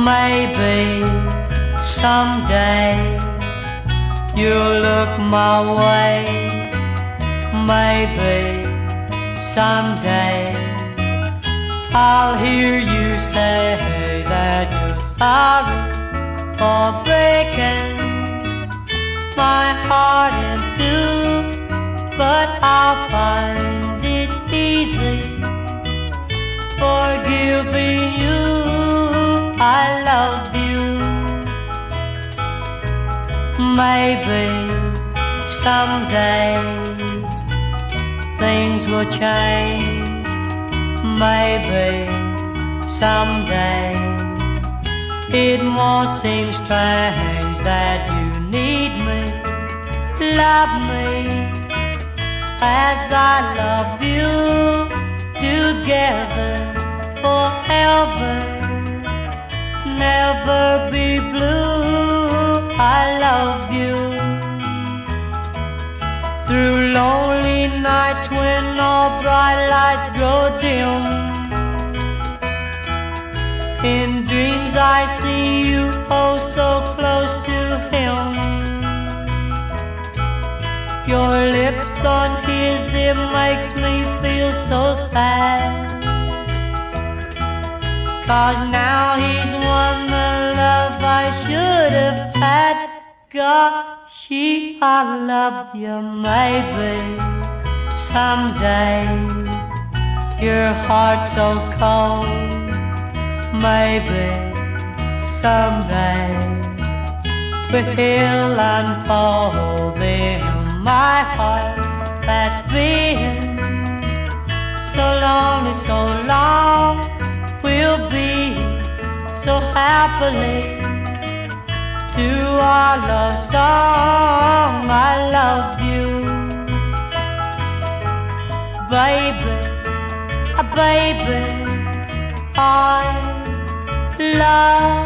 Maybe someday you'll look my way. Maybe someday I'll hear you say that you're sorry for breaking my heart in two. But I'll find it easy forgiving you. I love you. Maybe someday things will change. Maybe someday it won't seem strange that you need me, love me as I love you. Together forever, never be blue. I love you. Through lonely nights when all bright lights grow dim, in dreams I see you oh so close to him. Your lips on his, it makes me feel so sad, 'cause now he's won the love I should have had. Gosh, I love you. Maybe someday your heart's so cold. Maybe someday we'll unfold in my heart that's been so lonely, so long. We'll be so happily to our love song. I love you, baby, baby, I love